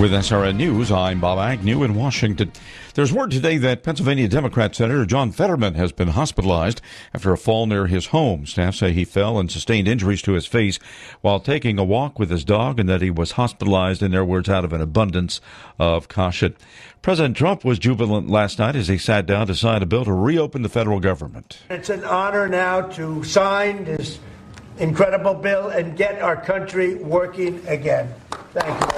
With SRN News, I'm Bob Agnew in Washington. There's word today that Pennsylvania Democrat Senator John Fetterman has been hospitalized after a fall near his home. Staff say he fell and sustained injuries to his face while taking a walk with his dog, and that he was hospitalized, in their words, out of an abundance of caution. President Trump was jubilant last night as he sat down to sign a bill to reopen the federal government. It's an honor now to sign this incredible bill and get our country working again. Thank you.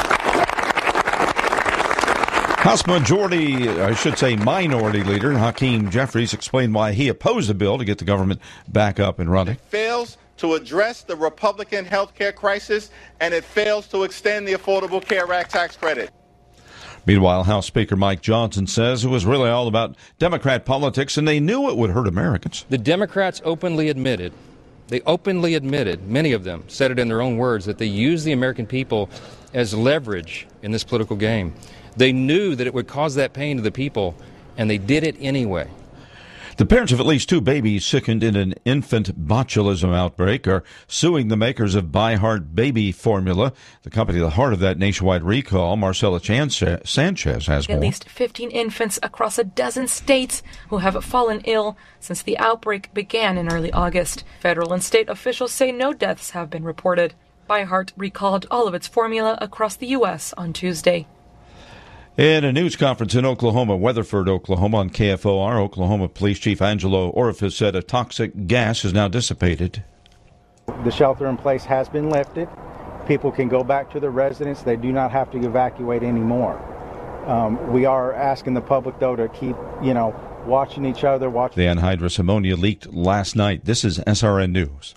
House Minority Leader Hakeem Jeffries explained why he opposed the bill to get the government back up and running. It fails to address the Republican health care crisis, and it fails to extend the Affordable Care Act tax credit. Meanwhile, House Speaker Mike Johnson says it was really all about Democrat politics, and they knew it would hurt Americans. The Democrats openly admitted, many of them said it in their own words, that they used the American people as leverage in this political game. They knew that it would cause that pain to the people, and they did it anyway. The parents of at least 2 babies sickened in an infant botulism outbreak are suing the makers of ByHeart baby formula, the company at the heart of that nationwide recall. Marcela Sanchez has more. At least 15 infants across a dozen states who have fallen ill since the outbreak began in early August. Federal and state officials say no deaths have been reported. ByHeart recalled all of its formula across the U.S. on Tuesday. In a news conference in Oklahoma, Weatherford, Oklahoma, on KFOR, Oklahoma Police Chief Angelo Orifice said a toxic gas is now dissipated. The shelter in place has been lifted. People can go back to their residence. They do not have to evacuate anymore. We are asking the public, though, to keep, watching each other. The anhydrous ammonia leaked last night. This is SRN News.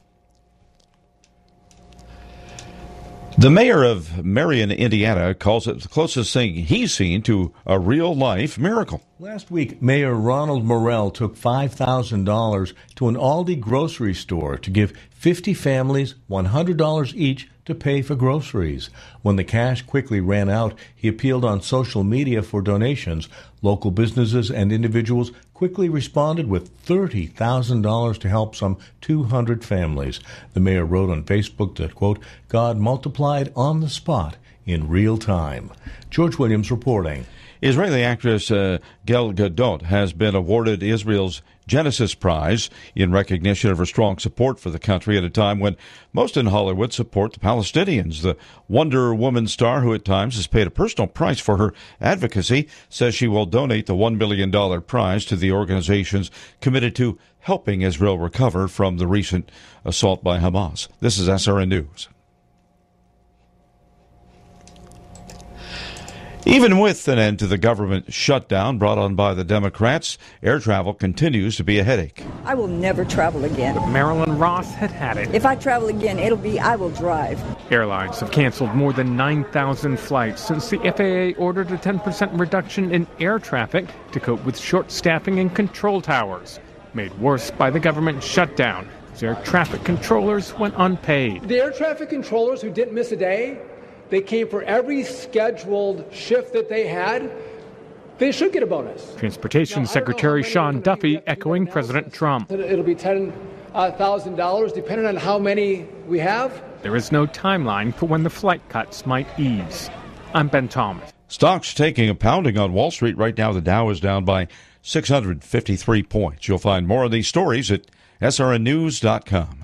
The mayor of Marion, Indiana, calls it the closest thing he's seen to a real-life miracle. Last week, Mayor Ronald Morell took $5,000 to an Aldi grocery store to give 50 families $100 each to pay for groceries. When the cash quickly ran out, he appealed on social media for donations. Local businesses and individuals quickly responded with $30,000 to help some 200 families. The mayor wrote on Facebook that, quote, God multiplied on the spot in real time. George Williams reporting. Israeli actress Gal Gadot has been awarded Israel's Genesis Prize in recognition of her strong support for the country at a time when most in Hollywood support the Palestinians. The Wonder Woman star, who at times has paid a personal price for her advocacy, says she will donate the $1 million prize to the organizations committed to helping Israel recover from the recent assault by Hamas. This is SRN News. Even with an end to the government shutdown brought on by the Democrats, air travel continues to be a headache. I will never travel again. Marilyn Ross had it. If I travel again, I will drive. Airlines have canceled more than 9,000 flights since the FAA ordered a 10% reduction in air traffic to cope with short staffing in control towers, made worse by the government shutdown as air traffic controllers went unpaid. The air traffic controllers who didn't miss a day, they came for every scheduled shift that they had. They should get a bonus. Transportation Secretary Sean Duffy echoing President Trump. It'll be $10,000 depending on how many we have. There is no timeline for when the flight cuts might ease. I'm Ben Thomas. Stocks taking a pounding on Wall Street right now. The Dow is down by 653 points. You'll find more of these stories at srnnews.com.